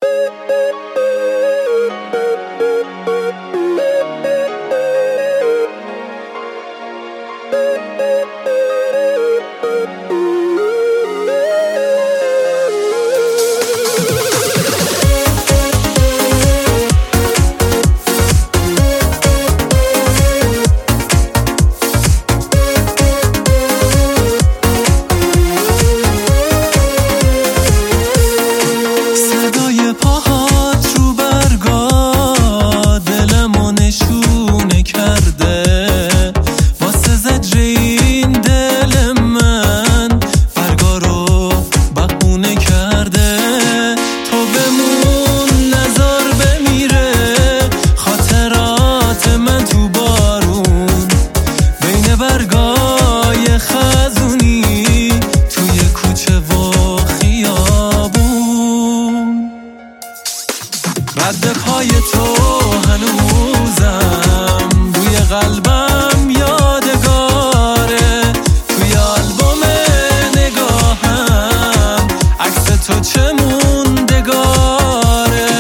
رد پای تو هنوزم روی قلبم یادگاره، توی آلبوم نگاهم عکس تو چه موندگاره.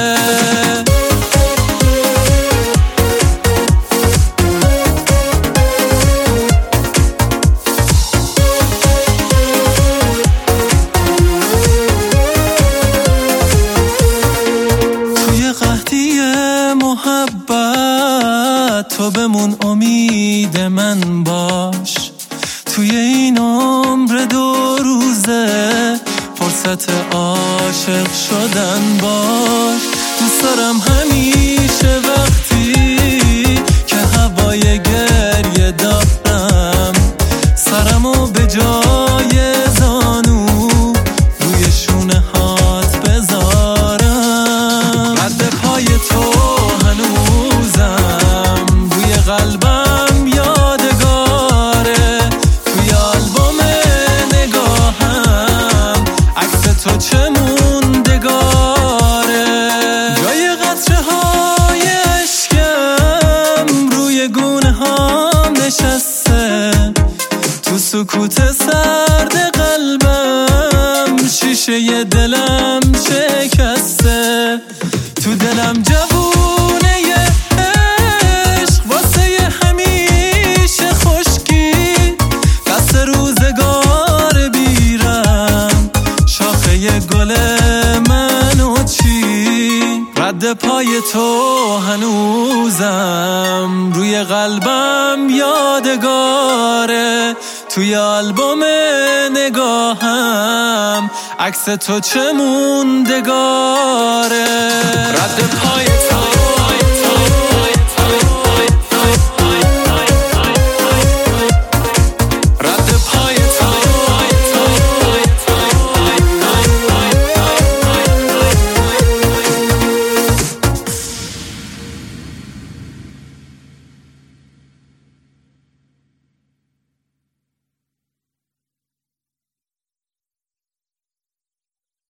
محبت تو بمون، امید من باش، توی این عمر 2 روزه فرصت عاشق شدن باش. دوست دارم همیشه وقتی که هوای گریه دارم سرمو به جای زانو روی شونه هات بذارم. رد پای تو هنوزم روی قلبم یادگاره، توی آلبوم نگاهم عکس تو چه موندگاره. جای قطره های عشقم روی گونه هام نشسته، تو سکوت سرد قلبم شیشه دلم شکسته. تو دلم جوونه عشق واسه همیشه خشکی، دست روزگار بیرم شاخه گل منو چی. رد پای تو هنوزم روی قلبم یادگاره، توی آلبوم نگاهم عکس تو چه موندگاره. رد پای تو